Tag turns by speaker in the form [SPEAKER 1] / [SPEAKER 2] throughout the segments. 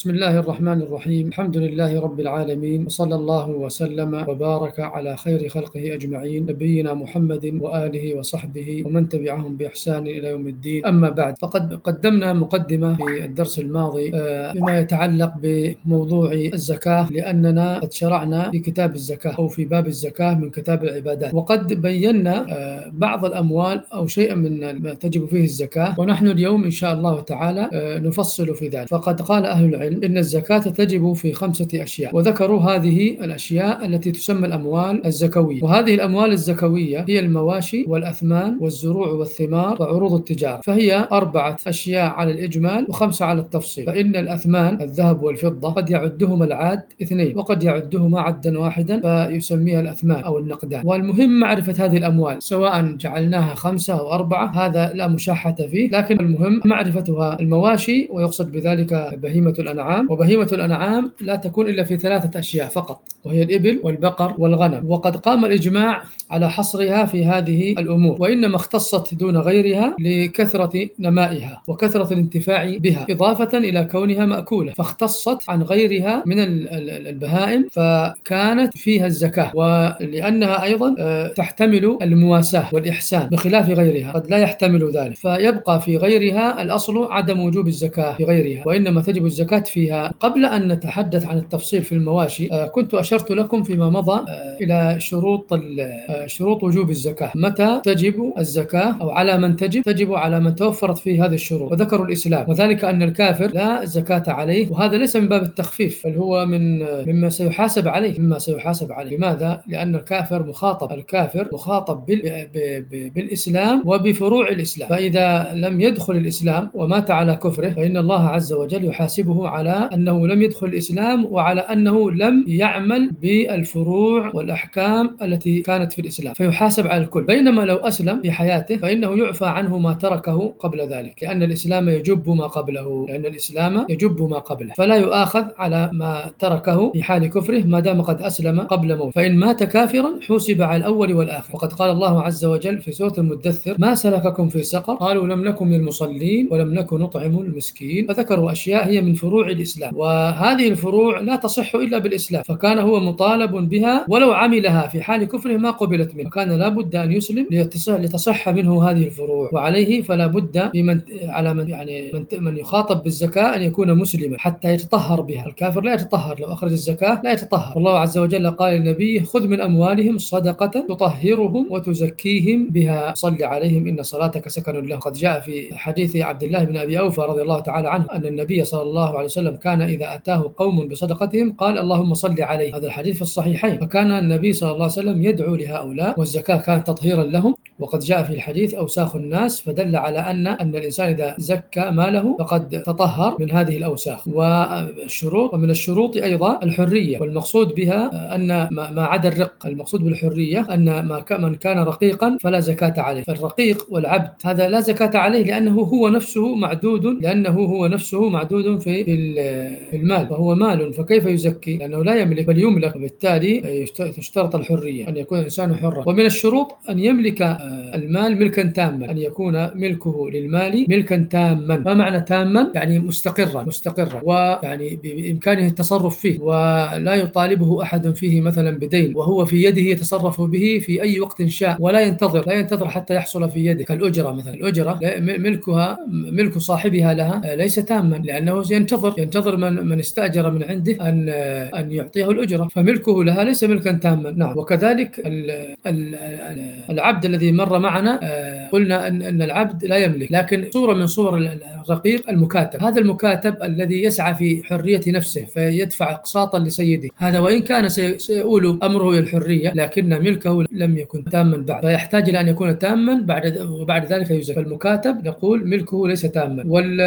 [SPEAKER 1] بسم الله الرحمن الرحيم. الحمد لله رب العالمين، وصلى الله وسلم وبارك على خير خلقه أجمعين، نبينا محمد وآله وصحبه ومن تبعهم بإحسان إلى يوم الدين. أما بعد، فقد قدمنا مقدمة في الدرس الماضي بما يتعلق بموضوع الزكاة، لأننا قد شرعنا في كتاب الزكاة أو في باب الزكاة من كتاب العبادات، وقد بينا بعض الأموال أو شيئا من ما تجب فيه الزكاة، ونحن اليوم إن شاء الله تعالى نفصل في ذلك. فقد قال أهل العلم إن الزكاة تجب في 5 أشياء، وذكروا هذه الأشياء التي تسمى الأموال الزكوية. وهذه الأموال الزكوية هي المواشي والأثمان والزروع والثمار وعروض التجارة، فهي 4 أشياء على الإجمال و5 على التفصيل. فإن الأثمان الذهب والفضة قد يعدهما العاد 2، وقد يعدهما عدا واحدا فيسميها الأثمان أو النقدان. والمهم معرفة هذه الأموال، سواء جعلناها 5 أو 4 هذا لا مشاحة فيه، لكن المهم معرفتها. المواشي ويقصد بذلك بهيمة الأنعام، وبهيمة الأنعام لا تكون إلا في 3 أشياء فقط، وهي الإبل والبقر والغنم. وقد قام الإجماع على حصرها في هذه الأمور، وإنما اختصت دون غيرها لكثرة نمائها وكثرة الانتفاع بها، إضافة إلى كونها مأكولة، فاختصت عن غيرها من البهائم فكانت فيها الزكاة. ولأنها أيضا تحتمل المواساة والإحسان بخلاف غيرها، قد لا يحتمل ذلك، فيبقى في غيرها الأصل عدم وجوب الزكاة في غيرها، وإنما تجب الزكاة فيها. قبل أن نتحدث عن التفصيل في المواشي، كنت أشرت لكم فيما مضى إلى شروط وجوب الزكاة. متى تجب الزكاة أو على من تجب على من توفرت فيه هذه الشروط، وذكروا الإسلام، وذلك أن الكافر لا زكاة عليه، وهذا ليس من باب التخفيف، بل هو مما سيحاسب عليه. لماذا؟ لأن الكافر مخاطب بالإسلام وبفروع الإسلام، فإذا لم يدخل الإسلام ومات على كفره فإن الله عز وجل يحاسبه على أنه لم يدخل الإسلام، وعلى أنه لم يعمل بالفروع والأحكام التي كانت في الإسلام، فيحاسب على الكل. بينما لو أسلم في حياته فإنه يعفى عنه ما تركه قبل ذلك، لأن الإسلام يجب ما قبله، فلا يؤاخذ على ما تركه في حال كفره ما دام قد أسلم قبل موت. فإن مات كافرا حوسب على الأول والآخر. وقد قال الله عز وجل في سورة المدثر: ما سلككم في سقر؟ قالوا لم نكن من المصلين ولم نكن نطعم المسكين. فذكروا أشياء هي من فروع الإسلام، وهذه الفروع لا تصح إلا بالإسلام، فكان هو مطالب بها، ولو عملها في حال كفره ما قبلت منه، كان لا بد أن يسلم لتصح منه هذه الفروع. وعليه فلا بد من يخاطب بالزكاة أن يكون مسلما حتى يتطهر بها. الكافر لا يتطهر، لو أخرج الزكاة لا يتطهر. الله عز وجل قال للنبي: خذ من أموالهم صدقة تطهرهم وتزكيهم بها صل عليهم إن صلاتك سكن لهم. قد جاء في حديث عبد الله بن أبي أوفى رضي الله تعالى عنه أن النبي صلى الله عليه وسلم كان إذا أتاه قوم بصدقتهم قال: اللهم صل عليه. هذا الحديث في الصحيحين. فكان النبي صلى الله عليه وسلم يدعو لهؤلاء، والزكاة كانت تطهيرا لهم. وقد جاء في الحديث: أوساخ الناس، فدل على أن الإنسان إذا زكى ماله فقد تطهر من هذه الأوساخ. ومن الشروط أيضا الحرية، والمقصود بها أن ما عدا الرق، المقصود بالحرية أن من كان رقيقا فلا زكاة عليه. فالرقيق والعبد هذا لا زكاة عليه، لأنه هو نفسه معدود في المال، فهو مال، فكيف يزكي؟ لأنه لا يملك بل يملك، وبالتالي تشترط الحرية، أن يكون الإنسان حرا. ومن الشروط أن يملك المال ملكا تاما، أن يكون ملكه للمال ملكا تاما. ما معنى تاما؟ يعني مستقرا، ويعني بإمكانه التصرف فيه، ولا يطالبه أحد فيه مثلا بدين، وهو في يده يتصرف به في أي وقت شاء، ولا ينتظر حتى يحصل في يده. كالأجرة مثلا، الأجرة ملك صاحبها لها ليس تاما، لأنه ينتظر من استأجر من عنده أن يعطيه الأجرة، فملكه لها ليس ملكا تاما. نعم. وكذلك العبد الذي مر معنا، قلنا أن العبد لا يملك، لكن صورة من صور الرقيق المكاتب. هذا المكاتب الذي يسعى في حرية نفسه فيدفع أقساطا لسيده، هذا وإن كان سيؤول أمره إلى الحرية لكن ملكه لم يكن تاما بعد، فيحتاج إلى أن يكون تاما وبعد ذلك يزكى. فالمكاتب نقول ملكه ليس تاما.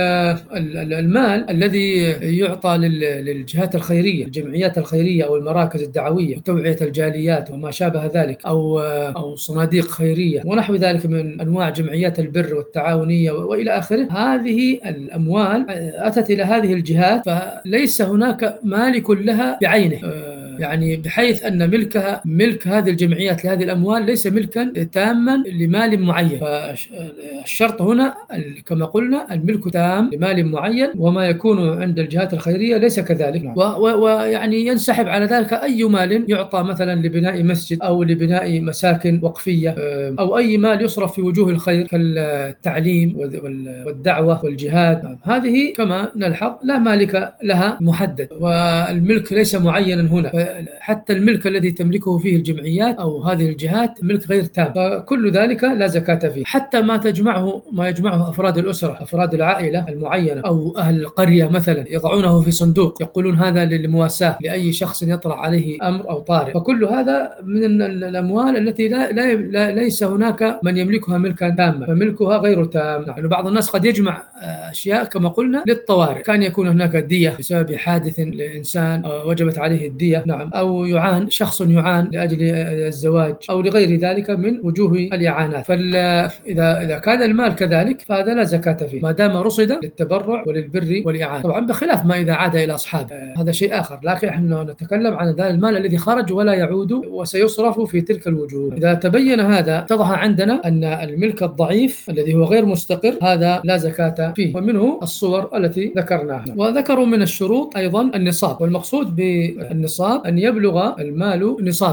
[SPEAKER 1] والمال الذي يعطى للجهات الخيرية، الجمعيات الخيرية أو المراكز الدعوية وتوعية الجاليات وما شابه ذلك، أو صناديق خيرية ونحو ذلك من أنواع جمعيات البر والتعاونية وإلى آخره، هذه الأموال أتت إلى هذه الجهات، فليس هناك مالك لها بعينه، يعني بحيث أن ملك هذه الجمعيات لهذه الأموال ليس ملكا تاما لمال معين. فالشرط هنا كما قلنا الملك تام لمال معين، وما يكون عند الجهات الخيرية ليس كذلك. ويعني ينسحب على ذلك أي مال يعطى مثلا لبناء مسجد أو لبناء مساكن وقفية أو أي مال يصرف في وجوه الخير كالتعليم والدعوة والجهاد. هذه كما نلحظ لا مالك لها محدد، والملك ليس معينا هنا. حتى الملك الذي تملكه فيه الجمعيات أو هذه الجهات ملك غير تام، فكل ذلك لا زكاة فيه. حتى ما يجمعه أفراد الأسرة، أفراد العائلة المعينة أو أهل القرية مثلا، يضعونه في صندوق يقولون هذا للمواساة لأي شخص يطرأ عليه أمر أو طارئ، فكل هذا من الأموال التي ليس هناك من يملكها ملكا تاما، فملكها غير تام. يعني بعض الناس قد يجمع أشياء كما قلنا للطوارئ، كان يكون هناك دية بسبب حادث لإنسان وجبت عليه الدية، نعم، أو شخص يعان لأجل الزواج أو لغير ذلك من وجوه الإعانات. فإذا كان المال كذلك فهذا لا زكاة فيه ما دام رصد للتبرع وللبر والإعانة، طبعا بخلاف ما إذا عاد إلى أصحابه، هذا شيء آخر. لكن نحن نتكلم عن ذا المال الذي خرج ولا يعود وسيصرف في تلك الوجوه. إذا تبين هذا اتضح عندنا أن الملك الضعيف الذي هو غير مستقر هذا لا زكاة فيه، ومنه الصور التي ذكرناها. وذكروا من الشروط أيضا النصاب، والمقصود بالنصاب أن يبلغ المال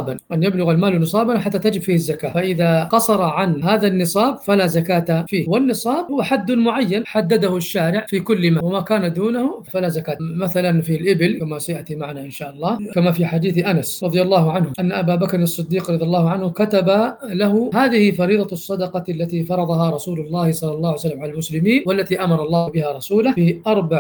[SPEAKER 1] نصابا حتى تجب فيه الزكاة. فإذا قصر عن هذا النصاب فلا زكاة فيه. والنصاب هو حد معين حدده الشارع في كل ما، وما كان دونه فلا زكاة. مثلا في الإبل كما سيأتي معنا إن شاء الله، كما في حديث أنس رضي الله عنه أن أبا بكر الصديق رضي الله عنه كتب له هذه فريضة الصدقة التي فرضها رسول الله صلى الله عليه وسلم على المسلمين، والتي أمر الله بها رسوله، في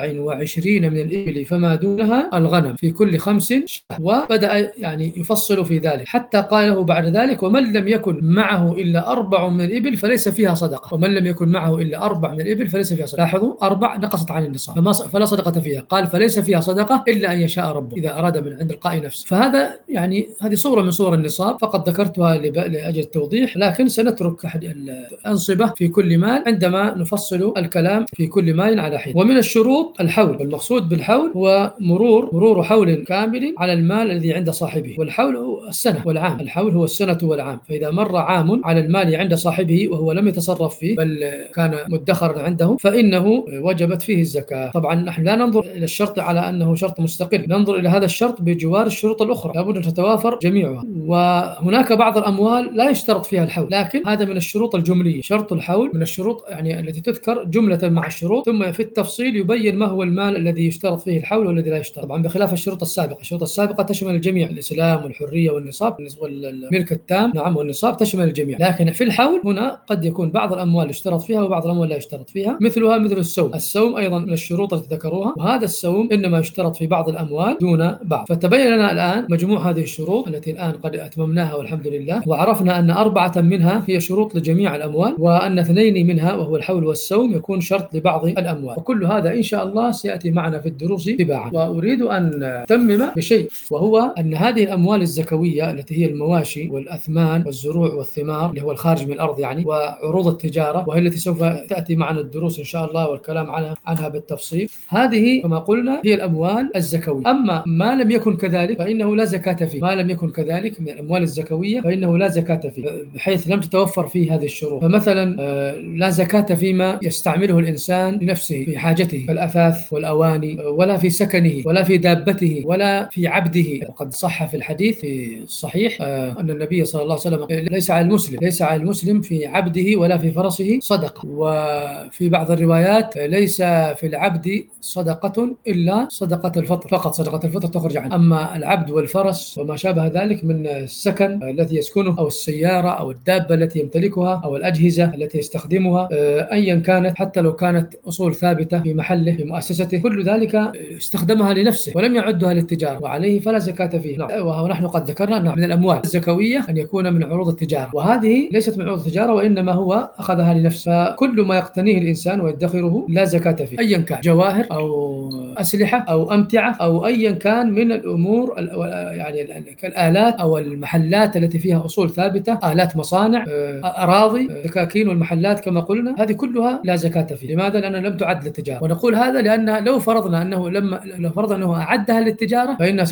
[SPEAKER 1] 24 من الإبل فما دونها الغنم في كل 5 شاة. وبدأ يعني يفصل في ذلك حتى قال له بعد ذلك ومن لم يكن معه إلا 4 من الإبل فليس فيها صدقة، ومن لم يكن معه إلا 4 من الإبل فليس فيها صدقة. لاحظوا 4 نقصت عن النصاب فلا صدقة فيها، قال فليس فيها صدقة إلا أن يشاء ربه إذا أراد من عند القائل نفسه. فهذا يعني هذه صورة من صور النصاب فقط ذكرتها لأجل التوضيح، لكن سنترك الأنصبة في كل مال عندما نفصل الكلام في كل مال على حين. ومن الشروط الحول، والمقصود بالحول هو مرور حول كامل على المال الذي عند صاحبه، والحول هو السنة والعام. الحول هو السنة والعام، فإذا مر عام على المال عند صاحبه وهو لم يتصرف فيه بل كان مدخرا عنده فإنه وجبت فيه الزكاة. طبعا نحن لا ننظر إلى الشرط على أنه شرط مستقل، ننظر إلى هذا الشرط بجوار الشروط الأخرى لابد أن تتوافر جميعها. وهناك بعض الأموال لا يشترط فيها الحول، لكن هذا من الشروط الجملية. شرط الحول من الشروط يعني التي تذكر جملة مع الشروط، ثم في التفصيل يبين ما هو المال الذي يشترط فيه الحول والذي لا يشترط، طبعا بخلاف الشروط السابقة. الشروط السابقة تشمل الجميع، الإسلام والحرية والنصاب والملك التام، نعم، والنصاب تشمل الجميع. لكن في الحول هنا قد يكون بعض الأموال يشترط فيها وبعض الأموال لا يشترط فيها، مثل الصوم أيضا من الشروط التي ذكروها، وهذا الصوم إنما يشترط في بعض الأموال دون بعض. فتبين لنا الآن مجموع هذه الشروط التي الآن قد أتممناها والحمد لله، وعرفنا أن 4 منها هي شروط لجميع الأموال، وأن 2 منها وهو الحول والصوم يكون شرط لبعض الأموال. وكل هذا إن شاء الله سيأتي معنا في الدروس تباعا. وأريد أن أتمم بشيء، وهو أن هذه الأموال الزكوية التي هي المواشي والأثمان والزروع والثمار اللي هو الخارج من الأرض يعني، وعروض التجارة، وهي التي سوف تأتي معنا الدروس إن شاء الله والكلام عنها بالتفصيل، هذه كما قلنا هي الأموال الزكوية. أما ما لم يكن كذلك فإنه لا زكاة فيه. ما لم يكن كذلك من الأموال الزكوية فإنه لا زكاة فيه، بحيث لم تتوفر فيه هذه الشروط. فمثلا لا زكاة فيما يستعمله الإنسان لنفسه في حاجته كالأثاث والأواني، ولا في سكنه، ولا في دابته، ولا في عبده. وقد صح في الحديث في الصحيح أن النبي صلى الله عليه وسلم ليس على المسلم في عبده ولا في فرسه صدقة. وفي بعض الروايات ليس في العبد صدقة إلا صدقة الفطر فقط، صدقة الفطر تخرج عنه. أما العبد والفرس وما شابه ذلك من السكن الذي يسكنه أو السيارة أو الدابة التي يمتلكها أو الأجهزة التي يستخدمها أيا كانت، حتى لو كانت أصول ثابتة في محله في مؤسسته، كل ذلك استخدمها لنفسه ولم يعدها للتجارة، وعليه فلا زكاة فيه. ونحن قد ذكرنا أن من الأموال الزكوية أن يكون من عروض التجارة، وهذه ليست من عروض التجارة وإنما هو أخذها لنفسه. فكل ما يقتنيه الإنسان ويدخره لا زكاة فيه، أيا كان جواهر أو أسلحة أو أمتعة أو أيا كان من الأمور يعني كالآلات أو المحلات التي فيها أصول ثابتة، آلات مصانع، أراضي، دكاكين والمحلات كما قلنا، هذه كلها لا زكاة فيه. لماذا؟ لأنها لم تعد للتجارة. ونقول هذا لأن لو فرضنا أنه أعدها للتجارة فإنها سوف تكون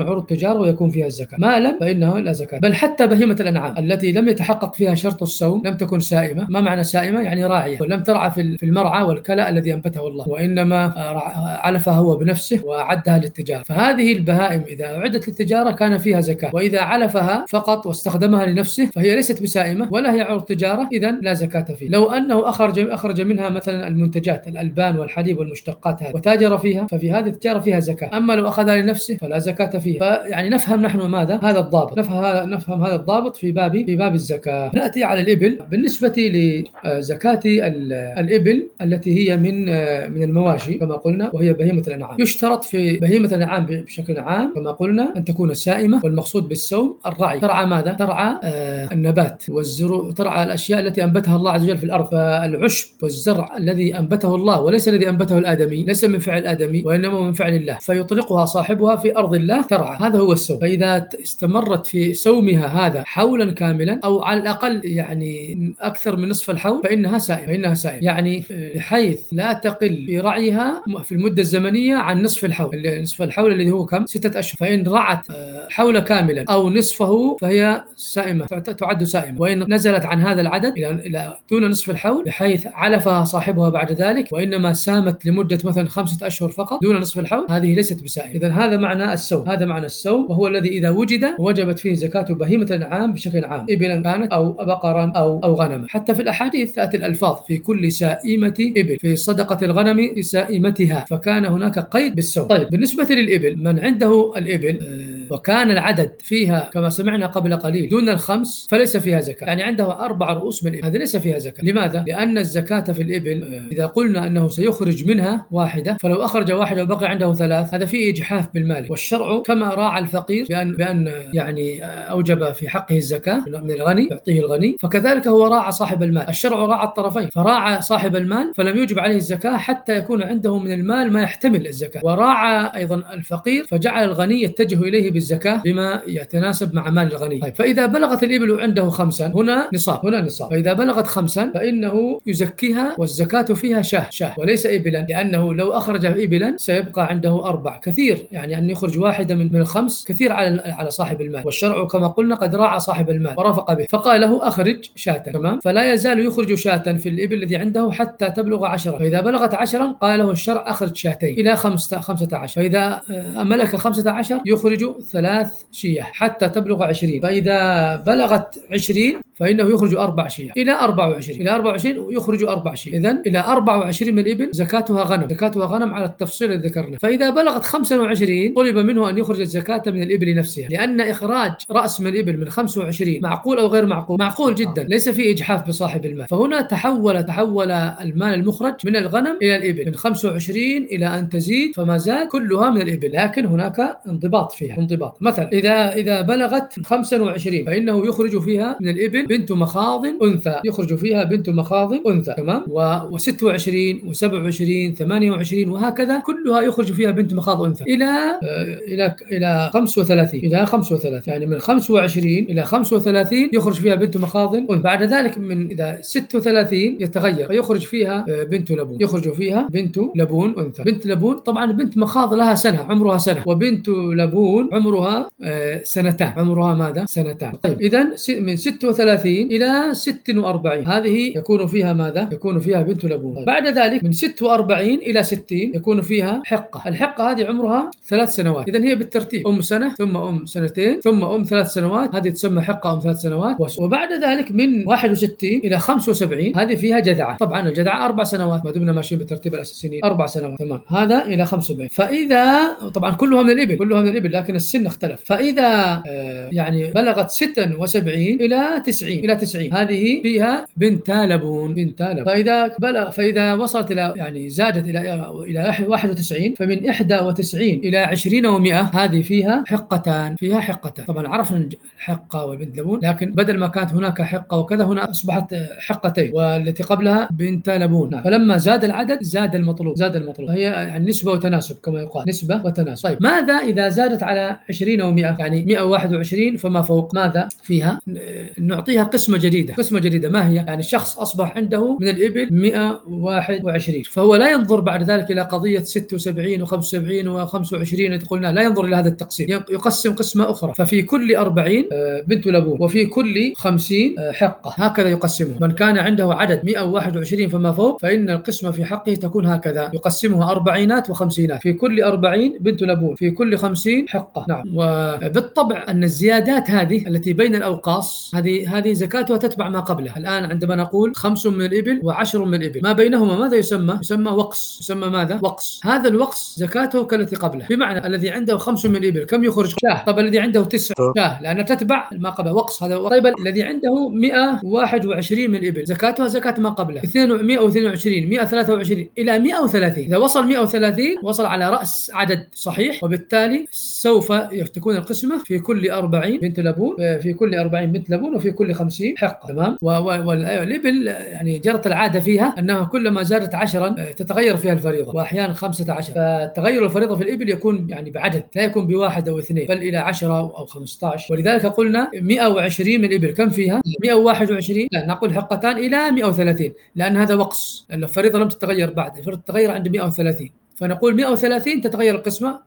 [SPEAKER 1] عروض تجارة ويكون فيها الزكاة، ما لم فإنه لا زكاة. بل حتى بهيمة الأنعام التي لم يتحقق فيها شرط الصوم لم تكن سائمة. ما معنى سائمة؟ يعني راعية، ولم ترعى في المرعى والكلأ الذي أنبته الله، وإنما علفها هو بنفسه وأعدها للتجارة. فهذه البهائم إذا أعدت للتجارة كان فيها زكاة، وإذا علفها فقط واستخدمها لنفسه فهي ليست بسائمة ولا هي عروض تجارة، إذن لا زكاة فيه. لو أنه أخرج منها مثلا المنتجات الألبان والحليب والمشتقات هذه وتاجر فيها ففي هذه التجارة فيها زكاة. أما لو أخذها لنفسه فلا زكاة فيه. فيعني نفهم نحن ماذا؟ هذا الضابط، نفهم هذا الضابط في باب الزكاة. نأتي على الإبل. بالنسبة لزكاة الإبل التي هي من المواشي كما قلنا وهي بهيمة الأنعام، يشترط في بهيمة الأنعام بشكل عام كما قلنا أن تكون سائمة، والمقصود بالسوم الرعي. ترعى ماذا؟ ترعى النبات والزروع، ترعى الأشياء التي أنبتها الله عز وجل في الأرض. فالعشب والزرع الذي أنبته الله وليس الذي أنبته الآدمي، ليس من فعل الآدمي وإنما من فعل الله، فيطلقها صاحبها في أرض الله ترعى. هذا هو السوم. فإذا استمرت في سومها هذا حولا كاملا أو على الأقل يعني أكثر من نصف الحول فإنها سائمة. يعني بحيث لا تقل في رعيها في المدة الزمنية عن نصف الحول. نصف الحول الذي هو كم؟ 6 أشهر. فإن رعت حول كاملا أو نصفه فهي سائمة، تعد سائمة. وإن نزلت عن هذا العدد إلى دون نصف الحول بحيث علفها صاحبها بعد ذلك وإنما سامت لمدة مثلا 5 أشهر فقط دون نصف الحول، هذه ليست بسائمة. إذن هذا معنى السوم، وهو الذي إذا وجد وجبت فيه زكاة بهيمة الأنعام بشكل عام، إبلا كانت أو بقرا أو غنما. حتى في الأحاديث تأتي الألفاظ في كل سائمة إبل، في صدقة الغنم في سائمتها، فكان هناك قيد بالسوم. طيب بالنسبة للإبل، من عنده الإبل وكان العدد فيها كما سمعنا قبل قليل دون ال5 فليس فيها زكاة. يعني عنده 4 رؤوس من الإبل، هذا ليس فيها زكاة. لماذا؟ لأن الزكاة في الإبل إذا قلنا أنه سيخرج منها واحدة، فلو أخرج واحدة وبقي عنده 3 هذا فيه إجحاف بالمال. والشرع كما راعى الفقير بأن يعني أوجب في حقه الزكاة من الغني يعطيه الغني، فكذلك هو راعى صاحب المال. الشرع راعى الطرفين، فراعى صاحب المال فلم يوجب عليه الزكاة حتى يكون عنده من المال ما يحتمل الزكاة، وراعى أيضا الفقير فجعل الغني يتجه إليه بالزكاة بما يتناسب مع مال الغني. طيب فإذا بلغت الإبل عنده 5 هنا نصاب. فإذا بلغت 5 فإنه يزكيها والزكاة فيها شاه وليس إبلا، لأنه لو أخرج إبلا سيبقى عنده 4 كثير، يعني أن يخرج واحدة من ال5 كثير على صاحب المال. والشرع كما قلنا قد راعى صاحب المال ورفق به، فقال له أخرج شاة. تمام. فلا يزال يخرج شاة في الإبل الذي عنده حتى تبلغ 10. فإذا بلغت 10 قال له الشرع أخرج شاتين إلى 15. فإذا ملك 15 يخرج 3 شياه حتى تبلغ 20. فإذا بلغت 20 فإنه يخرج 4 شياه إلى 24 يخرج 4 شياه. إذن إلى 24 من الإبل زكاتها غنم على التفصيل الذي ذكرنا. فإذا بلغت 25 طلب منه أن يخرج الزكاة من الإبل نفسها، لأن إخراج رأس من الإبل من 25 معقول أو غير معقول؟ معقول جدا، ليس فيه إجحاف بصاحب المال. فهنا تحول المال المخرج من الغنم إلى الإبل من 25 إلى أن تزيد، فما زاد كلها من الإبل، لكن هناك انضباط فيها. مثلا إذا بلغت 25 فإنه يخرج فيها من الإبل بنت مخاض أنثى، يخرج فيها بنت مخاض أنثى. تمام. و26 و27 28 وهكذا كلها يخرج فيها بنت مخاض أنثى إلى 35. يعني من 25 إلى 35 يخرج فيها بنت مخاض أنثى. بعد ذلك من إذا 36 يتغير فيخرج فيها بنت لبون، يخرج فيها بنت لبون أنثى. بنت لبون طبعا بنت مخاض لها سنة، عمرها سنة، وبنت لبون عمرها سنتان، عمرها ماذا؟ سنتان. طيب إذن من 36 إلى 46 هذه يكون فيها ماذا؟ يكون فيها بنت لبون. طيب بعد ذلك من 46 إلى 60 يكون فيها حقة. الحقة هذه عمرها 3 سنوات، إذن هي بالترتيب سنة ثم سنتين ثم 3 سنوات، هذه تسمى حقة 3 سنوات. وبعد ذلك من 61 إلى 75 هذه فيها جذعة. طبعا الجذعة 4 سنوات ما دمنا ماشيين بالترتيب الأساسي 4 سنوات. تمام. هذا إلى 75. فإذا طبعا كلها من الإبل لكن السن اختلف. فإذا يعني بلغت 76 إلى 90 هذه فيها بنت لبون. فإذا وصلت إلى يعني زادت إلى 91 فمن 91 إلى 20 و100 هذه فيها حقتان. طبعا عرفنا الحقة والبنت لبون، لكن بدل ما كانت هناك حقة وكذا هنا أصبحت حقتين، والتي قبلها بنت لبون. فلما زاد العدد زاد المطلوب. هي يعني نسبة وتناسب كما يقال، نسبة وتناسب. طيب ماذا إذا زادت على 120 أو 100 يعني 121 فما فوق، ماذا فيها؟ نعطيها قسمة جديدة. ما هي؟ يعني الشخص أصبح عنده من الإبل 121، فهو لا ينظر بعد ذلك إلى قضية 76 و75 و25 قلنا، لا ينظر إلى هذا التقسيم، يقسم قسمة أخرى. ففي كل 40 بنت لبون، وفي كل 50 حقة، هكذا يقسمه. من كان عنده عدد 121 فما فوق فإن القسمة في حقه تكون هكذا، يقسمها 40 و50، في كل 40 بنت لبون، في كل 50 حقة. نعم. وبالطبع أن الزيادات هذه التي بين الأوقاص هذه زكاتها تتبع ما قبلها. الآن عندما نقول 5 من الإبل و10 من الإبل، ما بينهما ماذا يسمى؟ يسمى وقص. يسمى ماذا؟ وقص. هذا الوقص زكاته كالتي قبله، بمعنى الذي عنده 5 من الإبل كم يخرج؟ شاه. طب الذي عنده 9 شاه، لأنها تتبع ما قبله، وقص هذا. طيب الذي عنده 121 من الإبل زكاتها زكاة ما قبله، 122 123 إلى 130. إذا وصل 130 وصل على رأس عدد صحيح، وبالتالي سوف تكون القسمة في كل 40 بنت لبون، في كل 40 بنت لبون، وفي كل 50 حقة. تمام. والإبل يعني جرت العادة فيها أنها كلما زادت 10 تتغير فيها الفريضة، وأحيانا 15. فتغير الفريضة في الإبل يكون يعني بعدد، لا يكون بواحد أو اثنين، بل إلى 10 أو 15. ولذلك قلنا 120 من الإبل كم فيها؟ 121. لا، نقول حقتان إلى 130، لأن هذا وقص، لأن الفريضة لم تتغير بعد، الفريضة تتغير عند 130، فنقول 130 تتغير القسمة،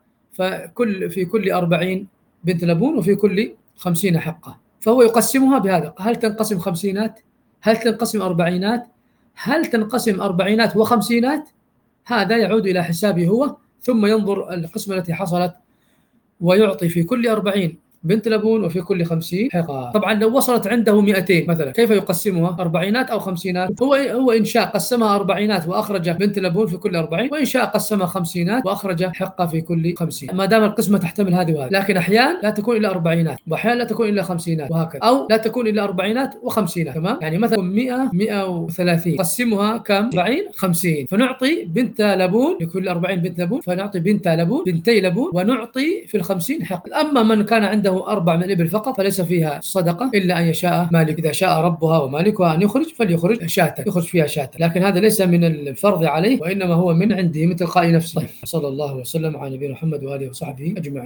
[SPEAKER 1] في كل 40 بنت لبون، وفي كل 50 حقة. فهو يقسمها بهذا. هل تنقسم خمسينات؟ هل تنقسم أربعينات؟ هل تنقسم أربعينات وخمسينات؟ هذا يعود إلى حسابه هو، ثم ينظر القسمة التي حصلت ويعطي في كل 40 بنت لبون، وفي كل 50 حقة. طبعا لو وصلت عنده 200 مثلا، كيف يقسمها؟ أربعينات أو خمسينات؟ هو إن شاء قسمها أربعينات وأخرج بنت لبون في كل 40، وإن شاء قسمها خمسينات وأخرج حقة في كل 50، ما دام القسمة تحتمل هذه وهذه. لكن أحيانا لا تكون إلا أربعينات، وأحيانا لا تكون إلا خمسينات، وهكذا، أو لا تكون إلا أربعينات وخمسينات. تمام. يعني مثلا 100 130 قسمها كم؟ 40 50، فنعطي بنت لبون لكل 40 بنت لبون، فنعطي بنت لبون بنتي لبون، ونعطي في 50 حق. أما من كان عنده 4 من الإبل فقط فليس فيها صدقة إلا أن يشاء مالك، إذا شاء ربها ومالكها أن يخرج فليخرج شاة، يخرج فيها شاة، لكن هذا ليس من الفرض عليه، وإنما هو من عنده من تلقاء نفسه. صلى الله وسلم على نبينا محمد وآله وصحبه أجمعين.